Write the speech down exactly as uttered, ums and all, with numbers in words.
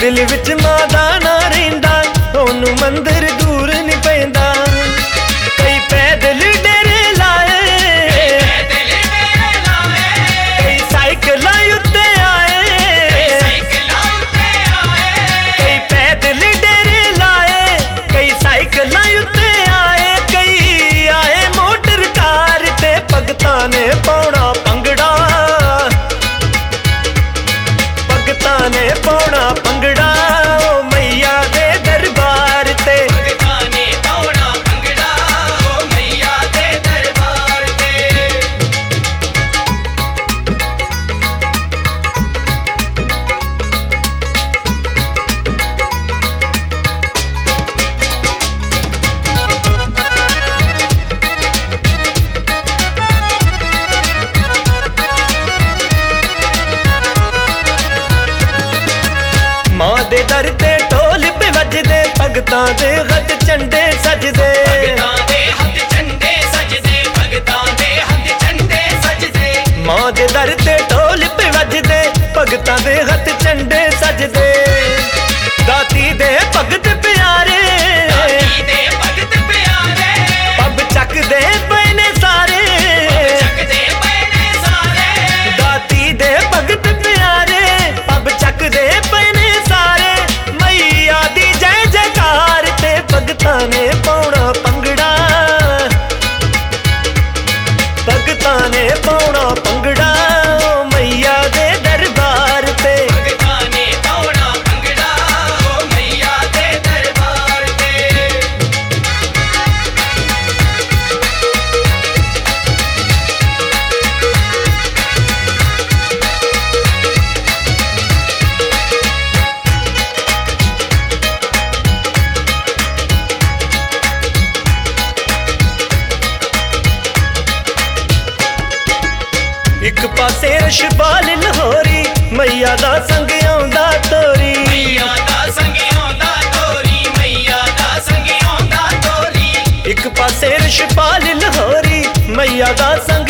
दिल विच मां दा ना रहिंदा, ओनू मंदिर दूर नहीं पैंदा। कई पैदल डेरे लाए, कई साइकिलां उत्ते आए, कई पैदल डेरे लाए, कई साइकिलां उत्ते आए, कई आए मोटर कार ते भगतां ने पाउणा भंगड़ा, भगतां ने पाउणा भंगड़ा ओ मैया दे दरबार ते। भगतां ने पाउणा भंगड़ा ओ मैया दे दरबार ते। मां दे दर ते ढोल पे वजदे, भगतां दे हथ झंडे सजदे, भगतां दे हथ झंडे सजदे, भगतां दे हथ झंडे सजदे। मां दे दर ते ढोल पे वजदे, भगतां दे हथ झंडे सजदे। दाती दे भगत प्यारे, दाती दे भगत प्यारे, पब चकदे पए ने सारे, पब चकदे पए ने सारे। दाती दे भगत प्यारे, पब चकदे पए ने सारे। मैया दी जय जयकार ते भगतां ने पाउणा भंगड़ा, भगतां ने पाउणा भंगड़ा ओ मैया दे दरबार ते। भगतां ने पाउणा भंगड़ा ओ मैया दे दरबार ते। एक पासे रशबाल लाहौरी, मैया दा संग आउंदा तोरी, मैया दा संग आउंदा तोरी, मैया दा संग आउंदा तोरी। एक पासे रशबाल लाहौरी, मैया दा संग